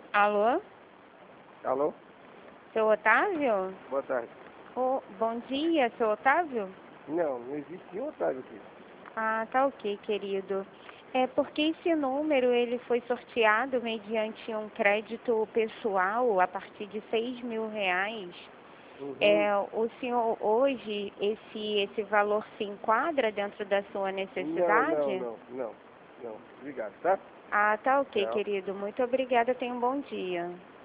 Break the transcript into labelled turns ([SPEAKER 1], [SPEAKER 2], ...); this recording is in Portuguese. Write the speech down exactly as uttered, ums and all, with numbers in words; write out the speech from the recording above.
[SPEAKER 1] Alô?
[SPEAKER 2] Alô?
[SPEAKER 1] Seu Otávio?
[SPEAKER 2] Boa tarde.
[SPEAKER 1] Oh, bom dia, seu Otávio?
[SPEAKER 2] Não, não existe nenhum Otávio aqui.
[SPEAKER 1] Ah, tá ok, querido. É porque esse número ele foi sorteado mediante um crédito pessoal a partir de seis mil reais.
[SPEAKER 2] Uhum.
[SPEAKER 1] É, o senhor hoje esse esse valor se enquadra dentro da sua
[SPEAKER 2] Não, não,
[SPEAKER 1] necessidade?
[SPEAKER 2] não, não, não. Obrigado, tá?
[SPEAKER 1] Ah, tá ok,
[SPEAKER 2] Tchau.
[SPEAKER 1] querido. Muito obrigada. Tenha um bom dia.